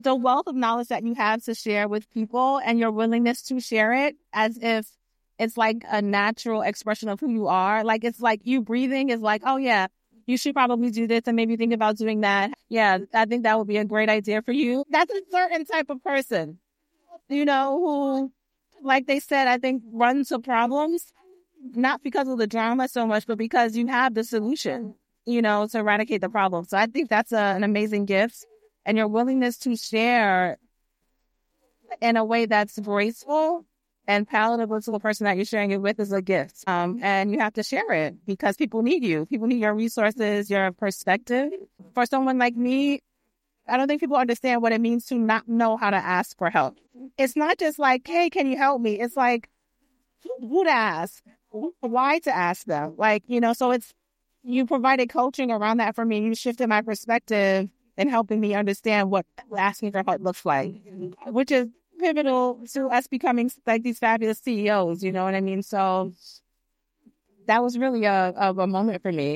the wealth of knowledge that you have to share with people and your willingness to share it as if it's like a natural expression of who you are. Like, it's like you breathing is like, oh yeah, you should probably do this and maybe think about doing that. Yeah, I think that would be a great idea for you. That's a certain type of person, who, like they said, I think runs to problems, not because of the drama so much, but because you have the solution, to eradicate the problem. So I think that's an amazing gift. And your willingness to share in a way that's graceful and palatable to the person that you're sharing it with is a gift. And you have to share it because people need you. People need your resources, your perspective. For someone like me, I don't think people understand what it means to not know how to ask for help. It's not just like, hey, can you help me? It's like, who to ask, why to ask them. So you provided coaching around that for me. You shifted my perspective and helping me understand what asking for help looks like, which is pivotal to us becoming like these fabulous CEOs, you know what I mean? So that was really a moment for me.